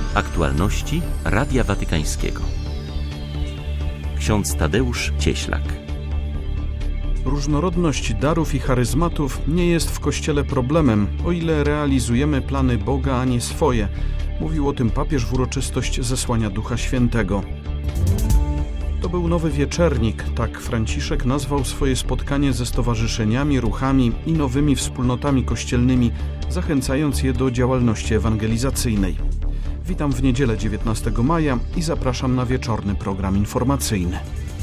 Aktualności Radia Watykańskiego. Ksiądz Tadeusz Cieślak. Różnorodność darów i charyzmatów nie jest w Kościele problemem, o ile realizujemy plany Boga, a nie swoje. Mówił o tym papież w uroczystość zesłania Ducha Świętego. To był nowy wieczernik, tak Franciszek nazwał swoje spotkanie ze stowarzyszeniami, ruchami i nowymi wspólnotami kościelnymi, zachęcając je do działalności ewangelizacyjnej. Witam w niedzielę 19 maja i zapraszam na wieczorny program informacyjny.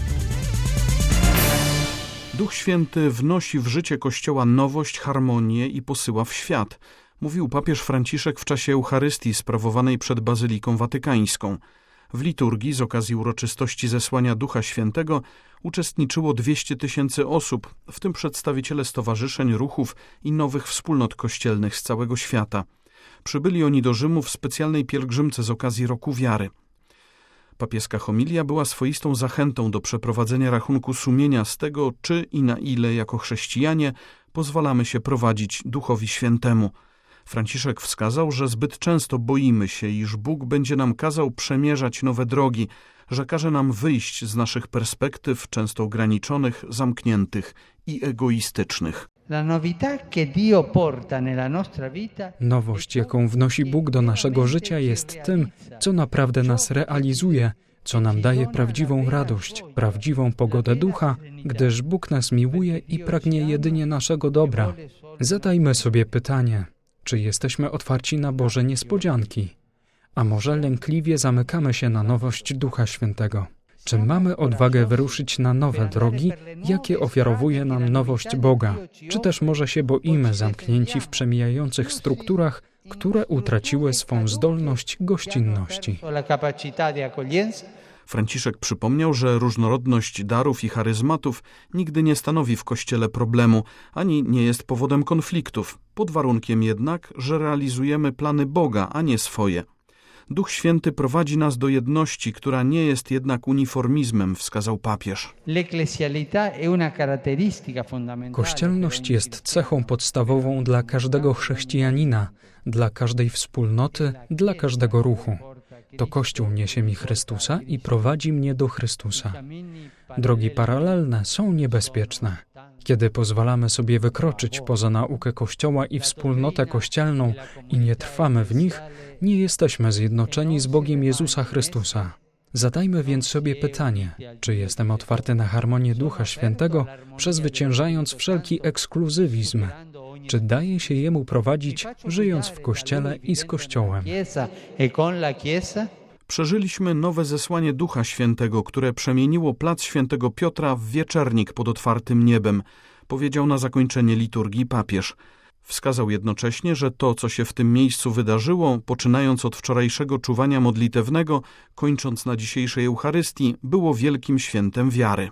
Duch Święty wnosi w życie Kościoła nowość, harmonię i posyła w świat, mówił papież Franciszek w czasie Eucharystii sprawowanej przed Bazyliką Watykańską. W liturgii z okazji uroczystości zesłania Ducha Świętego uczestniczyło 200 000 osób, w tym przedstawiciele stowarzyszeń, ruchów i nowych wspólnot kościelnych z całego świata. Przybyli oni do Rzymu w specjalnej pielgrzymce z okazji Roku Wiary. Papieska homilia była swoistą zachętą do przeprowadzenia rachunku sumienia z tego, czy i na ile jako chrześcijanie pozwalamy się prowadzić Duchowi Świętemu. Franciszek wskazał, że zbyt często boimy się, iż Bóg będzie nam kazał przemierzać nowe drogi, że każe nam wyjść z naszych perspektyw, często ograniczonych, zamkniętych i egoistycznych. Nowość, jaką wnosi Bóg do naszego życia, jest tym, co naprawdę nas realizuje, co nam daje prawdziwą radość, prawdziwą pogodę ducha, gdyż Bóg nas miłuje i pragnie jedynie naszego dobra. Zadajmy sobie pytanie, czy jesteśmy otwarci na Boże niespodzianki? A może lękliwie zamykamy się na nowość Ducha Świętego? Czy mamy odwagę wyruszyć na nowe drogi, jakie ofiarowuje nam nowość Boga? Czy też może się boimy, zamknięci w przemijających strukturach, które utraciły swą zdolność gościnności? Franciszek przypomniał, że różnorodność darów i charyzmatów nigdy nie stanowi w Kościele problemu, ani nie jest powodem konfliktów, pod warunkiem jednak, że realizujemy plany Boga, a nie swoje. Duch Święty prowadzi nas do jedności, która nie jest jednak uniformizmem, wskazał papież. Kościelność jest cechą podstawową dla każdego chrześcijanina, dla każdej wspólnoty, dla każdego ruchu. To Kościół niesie mi Chrystusa i prowadzi mnie do Chrystusa. Drogi paralelne są niebezpieczne. Kiedy pozwalamy sobie wykroczyć poza naukę Kościoła i wspólnotę kościelną i nie trwamy w nich, nie jesteśmy zjednoczeni z Bogiem Jezusa Chrystusa. Zadajmy więc sobie pytanie, czy jestem otwarty na harmonię Ducha Świętego, przezwyciężając wszelki ekskluzywizm? Czy daje się Jemu prowadzić, żyjąc w Kościele i z Kościołem? Przeżyliśmy nowe zesłanie Ducha Świętego, które przemieniło plac Świętego Piotra w wieczernik pod otwartym niebem, powiedział na zakończenie liturgii papież. Wskazał jednocześnie, że to, co się w tym miejscu wydarzyło, poczynając od wczorajszego czuwania modlitewnego, kończąc na dzisiejszej Eucharystii, było wielkim świętem wiary.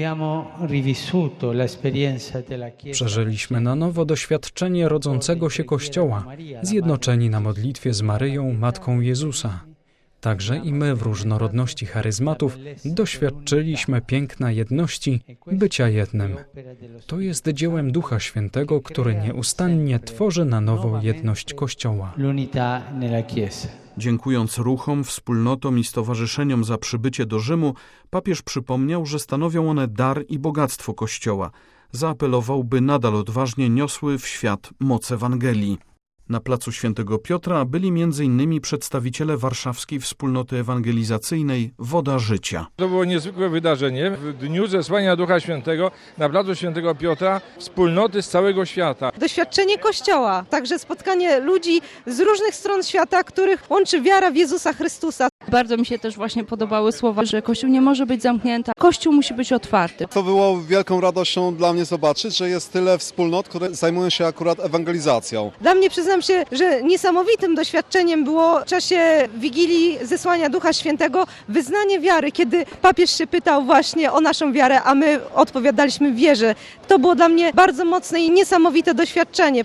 Przeżyliśmy na nowo doświadczenie rodzącego się Kościoła, zjednoczeni na modlitwie z Maryją, Matką Jezusa. Także i my w różnorodności charyzmatów doświadczyliśmy piękna jedności, bycia jednym. To jest dziełem Ducha Świętego, który nieustannie tworzy na nowo jedność Kościoła. Dziękując ruchom, wspólnotom i stowarzyszeniom za przybycie do Rzymu, papież przypomniał, że stanowią one dar i bogactwo Kościoła. Zaapelował, by nadal odważnie niosły w świat moc Ewangelii. Na placu Świętego Piotra byli m.in. przedstawiciele warszawskiej wspólnoty ewangelizacyjnej Woda Życia. To było niezwykłe wydarzenie. W dniu zesłania Ducha Świętego na placu Świętego Piotra wspólnoty z całego świata. Doświadczenie Kościoła, także spotkanie ludzi z różnych stron świata, których łączy wiara w Jezusa Chrystusa. Bardzo mi się też właśnie podobały słowa, że Kościół nie może być zamknięty, Kościół musi być otwarty. To było wielką radością dla mnie zobaczyć, że jest tyle wspólnot, które zajmują się akurat ewangelizacją. Dla mnie przyznam się, że niesamowitym doświadczeniem było w czasie Wigilii zesłania Ducha Świętego wyznanie wiary, kiedy papież się pytał właśnie o naszą wiarę, a my odpowiadaliśmy w wierze. To było dla mnie bardzo mocne i niesamowite doświadczenie.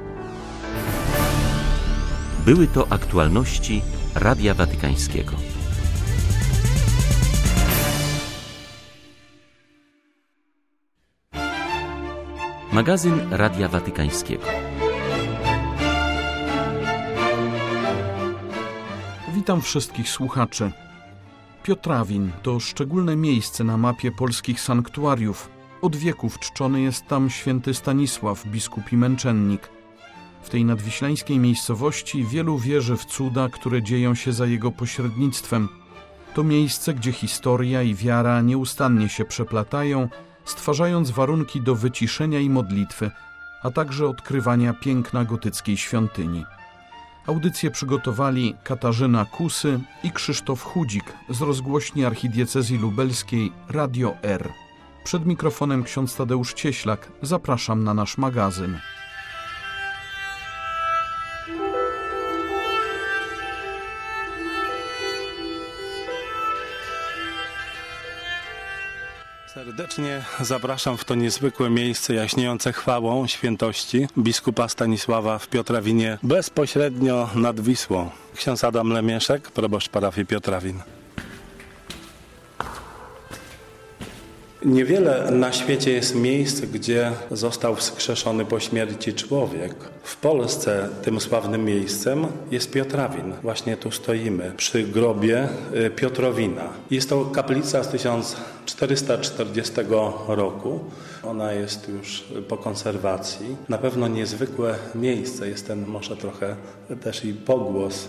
Były to aktualności Radia Watykańskiego. Magazyn Radia Watykańskiego. Witam wszystkich słuchaczy. Piotrowin to szczególne miejsce na mapie polskich sanktuariów. Od wieków czczony jest tam święty Stanisław, biskup i męczennik. W tej nadwiślańskiej miejscowości wielu wierzy w cuda, które dzieją się za jego pośrednictwem. To miejsce, gdzie historia i wiara nieustannie się przeplatają, stwarzając warunki do wyciszenia i modlitwy, a także odkrywania piękna gotyckiej świątyni. Audycję przygotowali Katarzyna Kusy i Krzysztof Chudzik z rozgłośni archidiecezji lubelskiej Radio R. Przed mikrofonem ksiądz Tadeusz Cieślak. Zapraszam na nasz magazyn. Serdecznie zapraszam w to niezwykłe miejsce jaśniejące chwałą świętości biskupa Stanisława w Piotrowinie, bezpośrednio nad Wisłą. Ksiądz Adam Lemieszek, proboszcz parafii Piotrowin. Niewiele na świecie jest miejsc, gdzie został wskrzeszony po śmierci człowiek. W Polsce tym sławnym miejscem jest Piotrowin. Właśnie tu stoimy, przy grobie Piotrowina. Jest to kaplica z 1440 roku. Ona jest już po konserwacji. Na pewno niezwykłe miejsce. Jest ten może trochę też i pogłos.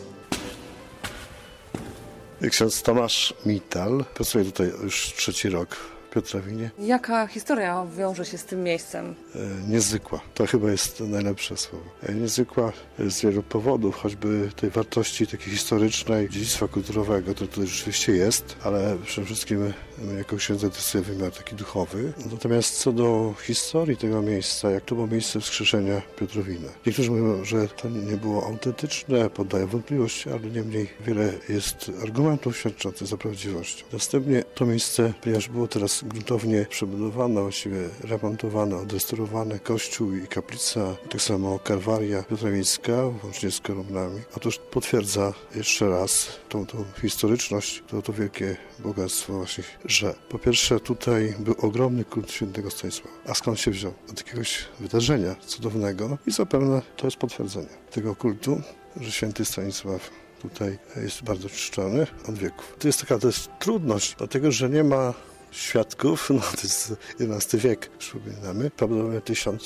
Ksiądz Tomasz Mital pracuje tutaj już 3. rok w Piotrowinie. Jaka historia wiąże się z tym miejscem? Niezwykła. To chyba jest najlepsze słowo. Niezwykła z wielu powodów, choćby tej wartości takiej historycznej, dziedzictwa kulturowego, to tutaj rzeczywiście jest, ale przede wszystkim jako księdza to jest wymiar taki duchowy. Natomiast co do historii tego miejsca, jak to było miejsce wskrzeszenia Piotrowina. Niektórzy mówią, że to nie było autentyczne, poddają wątpliwość, ale niemniej wiele jest argumentów świadczących za prawdziwością. Następnie to miejsce, ponieważ było teraz gruntownie przebudowane, właściwie remontowane, odrestaurowane, kościół i kaplica, tak samo Kalwaria Piotrowińska, łącznie z kolumnami. Otóż potwierdza jeszcze raz tą historyczność, to wielkie bogactwo właśnie, że po pierwsze tutaj był ogromny kult świętego Stanisława. A skąd się wziął? Od jakiegoś wydarzenia cudownego i zapewne to jest potwierdzenie tego kultu, że święty Stanisław tutaj jest bardzo czczony od wieków. To jest trudność, dlatego że nie ma świadków, to jest XI wiek, przypominamy, prawdopodobnie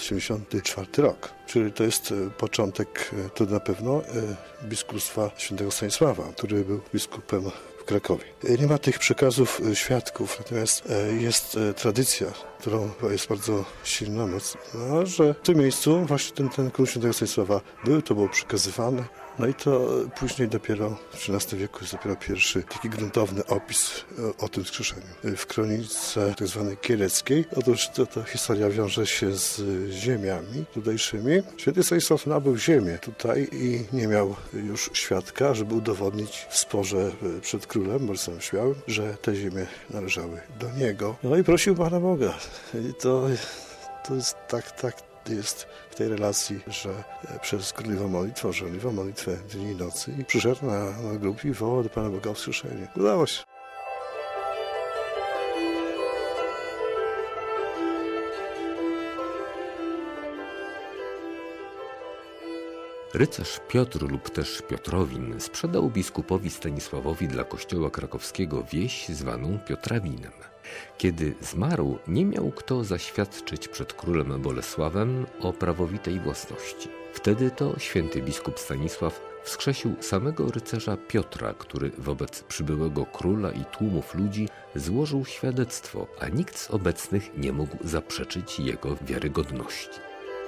1074 rok. Czyli to jest początek, to na pewno biskupstwa świętego Stanisława, który był biskupem w Krakowie. Nie ma tych przekazów świadków, natomiast jest tradycja, którą jest bardzo silna, mocna, że w tym miejscu właśnie ten kult świętego Stanisława był, to było przekazywane. No i to później dopiero w XIII wieku jest dopiero pierwszy taki gruntowny opis o tym wskrzeszeniu. W kronice tak zwanej kieleckiej, otóż ta historia wiąże się z ziemiami tutejszymi. Święty Stanisław nabył ziemię tutaj i nie miał już świadka, żeby udowodnić w sporze przed królem Bolesławem Śmiałym, że te ziemie należały do niego. No i prosił Pana Boga. I to jest tak jest w tej relacji, że przez żarliwą modlitwę dni i nocy i przyszedł na grób i wołał do Pana Boga o wskrzeszenie. Udało się. Rycerz Piotr lub też Piotrowin sprzedał biskupowi Stanisławowi dla kościoła krakowskiego wieś zwaną Piotrawinem. Kiedy zmarł, nie miał kto zaświadczyć przed królem Bolesławem o prawowitej własności. Wtedy to święty biskup Stanisław wskrzesił samego rycerza Piotra, który wobec przybyłego króla i tłumów ludzi złożył świadectwo, a nikt z obecnych nie mógł zaprzeczyć jego wiarygodności.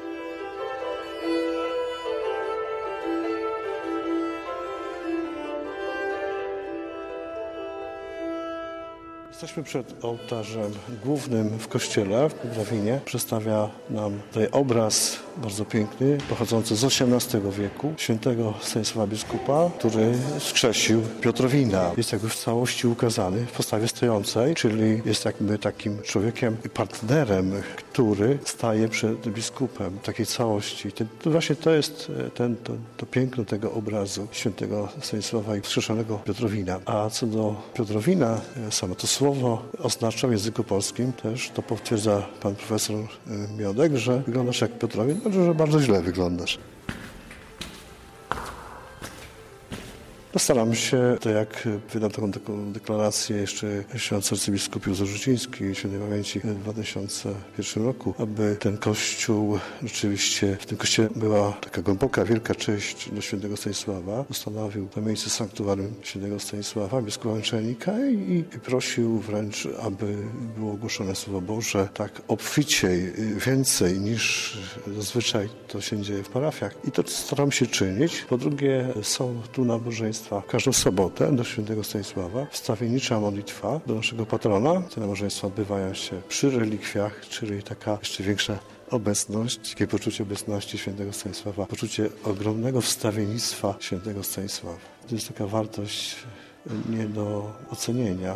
Jesteśmy przed ołtarzem głównym w kościele w Piotrowinie. Przedstawia nam tutaj obraz bardzo piękny, pochodzący z XVIII wieku, świętego Stanisława biskupa, który wskrzesił Piotrowina. Jest jakby w całości ukazany w postawie stojącej, czyli jest jakby takim człowiekiem, partnerem, który staje przed biskupem takiej całości. Właśnie to jest to piękno tego obrazu świętego Stanisława i wskrzeszonego Piotrowina. A co do Piotrowina, samo to słowo oznacza w języku polskim też, to potwierdza pan profesor Miodek, że wyglądasz jak Piotrowin, znaczy, że bardzo źle wyglądasz. Staramy się, tak jak wydał taką deklarację jeszcze ksiądz arcybiskup Józef Rzuciński świętej pamięci w 2001 roku, aby ten kościół, rzeczywiście w tym kościele była taka głęboka, wielka cześć do świętego Stanisława. Ustanowił to miejsce sanktuarium świętego Stanisława, biskupa Męczennika i prosił wręcz, aby było ogłoszone Słowo Boże tak obficiej, więcej niż zazwyczaj to się dzieje w parafiach. I to staram się czynić. Po drugie, są tu nabożeństwa w każdą sobotę do świętego Stanisława, wstawiennicza modlitwa do naszego patrona. Te nabożeństwa odbywają się przy relikwiach, czyli taka jeszcze większa obecność, takie poczucie obecności świętego Stanisława, poczucie ogromnego wstawiennictwa świętego Stanisława. To jest taka wartość nie do ocenienia.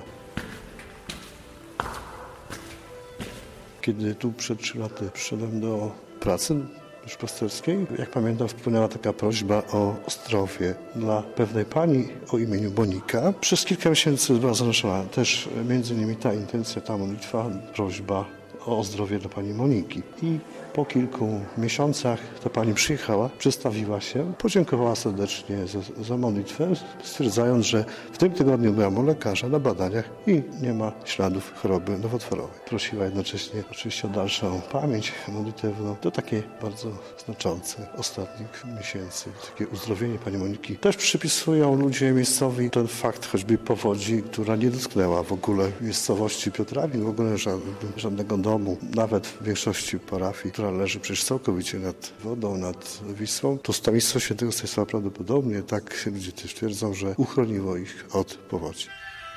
Kiedy tu przed 3 laty przyszedłem do pracy duszpasterskiej, jak pamiętam, wpłynęła taka prośba o zdrowie dla pewnej pani o imieniu Monika. Przez kilka miesięcy była zanoszona też między innymi ta intencja, ta modlitwa, prośba o zdrowie dla pani Moniki. I po kilku miesiącach ta pani przyjechała, przedstawiła się, podziękowała serdecznie za modlitwę, stwierdzając, że w tym tygodniu byłam u lekarza na badaniach i nie ma śladów choroby nowotworowej. Prosiła jednocześnie oczywiście o dalszą pamięć modlitewną. To takie bardzo znaczące ostatnich miesięcy. Takie uzdrowienie pani Moniki. Też przypisują ludzie miejscowi ten fakt choćby powodzi, która nie dotknęła w ogóle miejscowości Piotrawin, w ogóle żadnego domu, nawet w większości parafii, która leży przecież całkowicie nad wodą, nad Wisłą. To stawiennictwo świętego Stanisława prawdopodobnie, tak ludzie też twierdzą, że uchroniło ich od powodzi.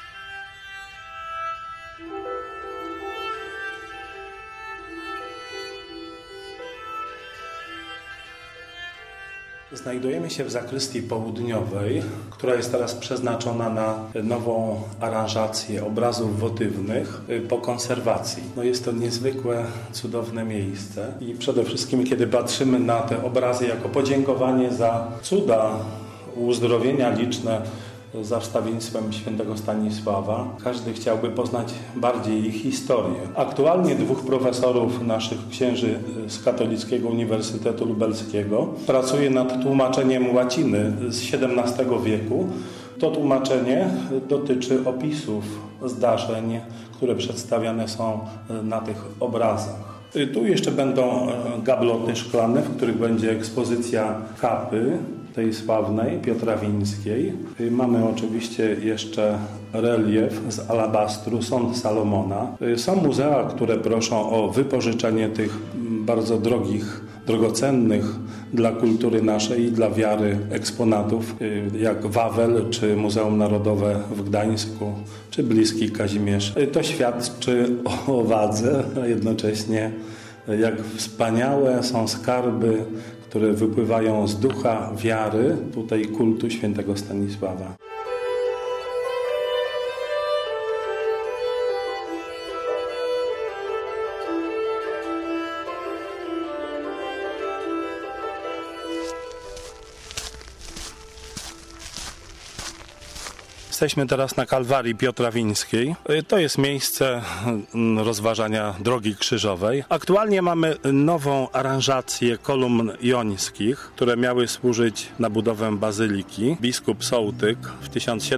Znajdujemy się w zakrystii południowej, która jest teraz przeznaczona na nową aranżację obrazów wotywnych po konserwacji. Jest to niezwykłe, cudowne miejsce i przede wszystkim, kiedy patrzymy na te obrazy jako podziękowanie za cuda uzdrowienia liczne za wstawiennictwem świętego Stanisława, każdy chciałby poznać bardziej ich historię. Aktualnie 2 profesorów naszych księży z Katolickiego Uniwersytetu Lubelskiego pracuje nad tłumaczeniem łaciny z XVII wieku. To tłumaczenie dotyczy opisów zdarzeń, które przedstawiane są na tych obrazach. Tu jeszcze będą gabloty szklane, w których będzie ekspozycja kapy tej sławnej, piotrawińskiej. Mamy oczywiście jeszcze relief z alabastru, sąd Salomona. Są muzea, które proszą o wypożyczenie tych bardzo drogocennych dla kultury naszej i dla wiary eksponatów, jak Wawel, czy Muzeum Narodowe w Gdańsku, czy Bliski Kazimierz. To świadczy o wadze, a jednocześnie jak wspaniałe są skarby, które wypływają z ducha wiary, tutaj kultu świętego Stanisława. Jesteśmy teraz na Kalwarii Piotrawińskiej. To jest miejsce rozważania drogi krzyżowej. Aktualnie mamy nową aranżację kolumn jońskich, które miały służyć na budowę bazyliki. Biskup Sołtyk w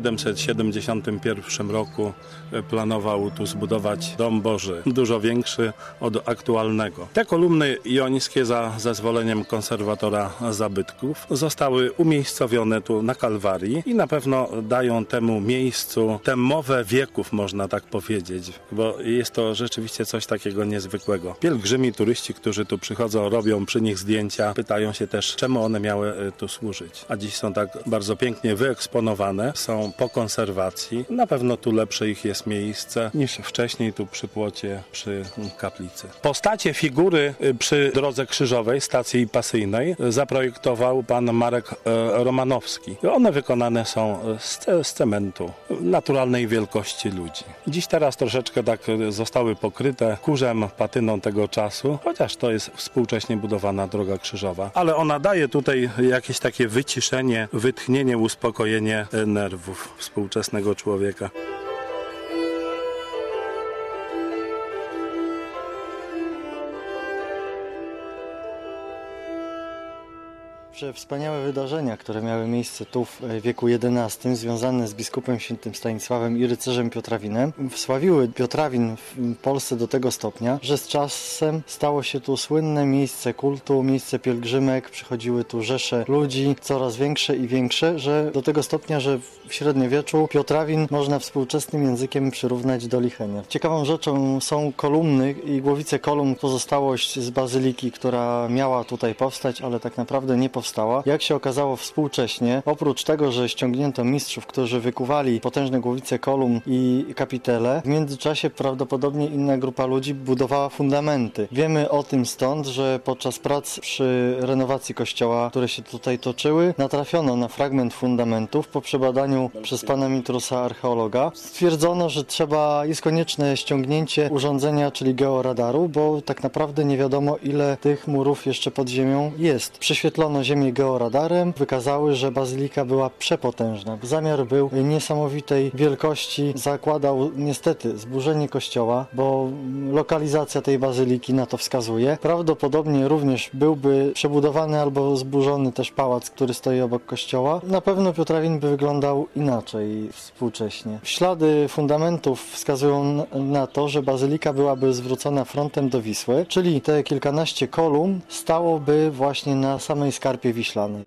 1771 roku planował tu zbudować dom Boży, dużo większy od aktualnego. Te kolumny jońskie za zezwoleniem konserwatora zabytków zostały umiejscowione tu na Kalwarii i na pewno dają temu miejscu tę mowę wieków, można tak powiedzieć, bo jest to rzeczywiście coś takiego niezwykłego. Pielgrzymi, turyści, którzy tu przychodzą, robią przy nich zdjęcia, pytają się też, czemu one miały tu służyć. A dziś są tak bardzo pięknie wyeksponowane, są po konserwacji. Na pewno tu lepsze ich jest miejsce niż wcześniej tu przy płocie, przy kaplicy. Postacie, figury przy drodze krzyżowej, stacji pasyjnej zaprojektował pan Marek Romanowski. One wykonane są z cementu naturalnej wielkości ludzi. Dziś teraz troszeczkę tak zostały pokryte kurzem, patyną tego czasu, chociaż to jest współcześnie budowana droga krzyżowa. Ale ona daje tutaj jakieś takie wyciszenie, wytchnienie, uspokojenie nerwów współczesnego człowieka. Wspaniałe wydarzenia, które miały miejsce tu w wieku XI, związane z biskupem świętym Stanisławem i rycerzem Piotrawinem, wsławiły Piotrawin w Polsce do tego stopnia, że z czasem stało się tu słynne miejsce kultu, miejsce pielgrzymek, przychodziły tu rzesze ludzi, coraz większe i większe, że do tego stopnia, że w średniowieczu Piotrawin można współczesnym językiem przyrównać do Lichenia. Ciekawą rzeczą są kolumny i głowice kolumn, pozostałość z bazyliki, która miała tutaj powstać, ale tak naprawdę nie powstała. Jak się okazało współcześnie, oprócz tego, że ściągnięto mistrzów, którzy wykuwali potężne głowice kolumn i kapitele, w międzyczasie prawdopodobnie inna grupa ludzi budowała fundamenty. Wiemy o tym stąd, że podczas prac przy renowacji kościoła, które się tutaj toczyły, natrafiono na fragment fundamentów. Po przebadaniu przez pana Mitrusa, archeologa, stwierdzono, że jest konieczne ściągnięcie urządzenia, czyli georadaru, bo tak naprawdę nie wiadomo, ile tych murów jeszcze pod ziemią jest. Prześwietlono ziemię georadarem, wykazały, że bazylika była przepotężna. Zamiar był niesamowitej wielkości, zakładał niestety zburzenie kościoła, bo lokalizacja tej bazyliki na to wskazuje. Prawdopodobnie również byłby przebudowany albo zburzony też pałac, który stoi obok kościoła. Na pewno Piotrawin by wyglądał inaczej współcześnie. Ślady fundamentów wskazują na to, że bazylika byłaby zwrócona frontem do Wisły, czyli te kilkanaście kolumn stałoby właśnie na samej skarpie wiślanej.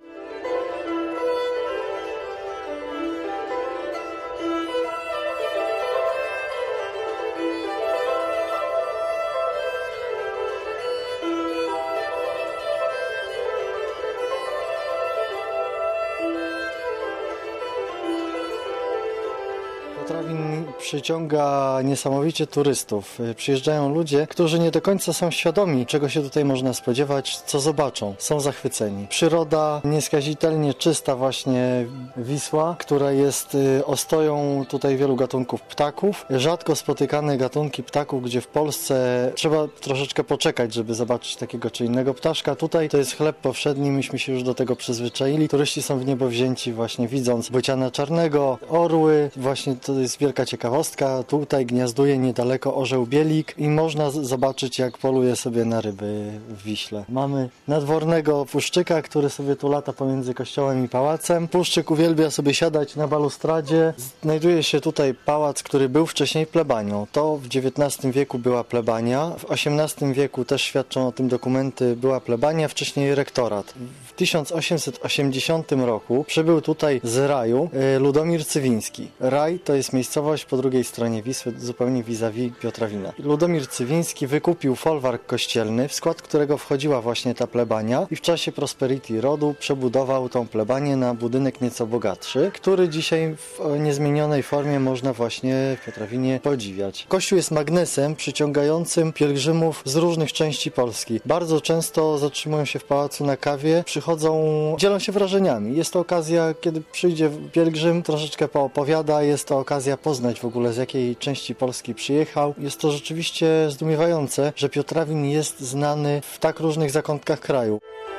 Piotrawin przyciąga niesamowicie turystów. Przyjeżdżają ludzie, którzy nie do końca są świadomi, czego się tutaj można spodziewać, co zobaczą. Są zachwyceni. Przyroda nieskazitelnie czysta, właśnie Wisła, która jest ostoją tutaj wielu gatunków ptaków. Rzadko spotykane gatunki ptaków, gdzie w Polsce trzeba troszeczkę poczekać, żeby zobaczyć takiego czy innego ptaszka. Tutaj to jest chleb powszedni, myśmy się już do tego przyzwyczaili. Turyści są w niebo wzięci właśnie widząc bociana czarnego, orły. Właśnie to jest wielka ciekawostka. Tutaj gniazduje niedaleko orzeł bielik i można zobaczyć, jak poluje sobie na ryby w Wiśle. Mamy nadwornego puszczyka, który sobie tu lata pomiędzy kościołem i pałacem. Puszczyk uwielbia sobie siadać na balustradzie. Znajduje się tutaj pałac, który był wcześniej plebanią. To w XIX wieku była plebania. W XVIII wieku też świadczą o tym dokumenty, była plebania, wcześniej rektorat. W 1880 roku przybył tutaj z Raju Ludomir Cywiński. Raj to jest miejscowość po drugiej stronie Wisły, zupełnie vis-a-vis Piotrawina. Ludomir Cywiński wykupił folwark kościelny, w skład którego wchodziła właśnie ta plebania i w czasie prosperity rodu przebudował tą plebanię na budynek nieco bogatszy, który dzisiaj w niezmienionej formie można właśnie w Piotrawinie podziwiać. Kościół jest magnesem przyciągającym pielgrzymów z różnych części Polski. Bardzo często zatrzymują się w pałacu na kawie, przychodzą, dzielą się wrażeniami. Jest to okazja, kiedy przyjdzie pielgrzym, troszeczkę poopowiada, jest to okazja poznać w ogóle, z jakiej części Polski przyjechał. Jest to rzeczywiście zdumiewające, że Piotrawin jest znany w tak różnych zakątkach kraju.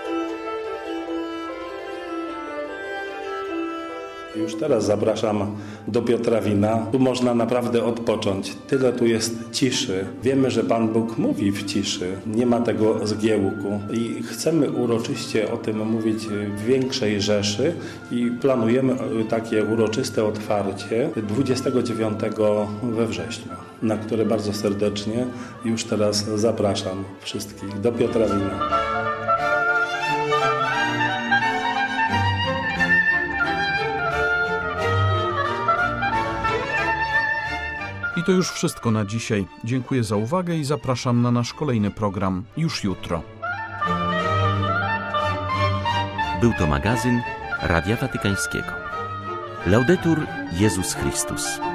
Już teraz zapraszam do Piotrawina. Tu można naprawdę odpocząć. Tyle tu jest ciszy. Wiemy, że Pan Bóg mówi w ciszy. Nie ma tego zgiełku. I chcemy uroczyście o tym mówić w większej rzeszy i planujemy takie uroczyste otwarcie 29 we wrześniu, na które bardzo serdecznie już teraz zapraszam wszystkich do Piotrawina. I to już wszystko na dzisiaj. Dziękuję za uwagę i zapraszam na nasz kolejny program już jutro. Był to magazyn Radia Watykańskiego. Laudetur Jezus Chrystus.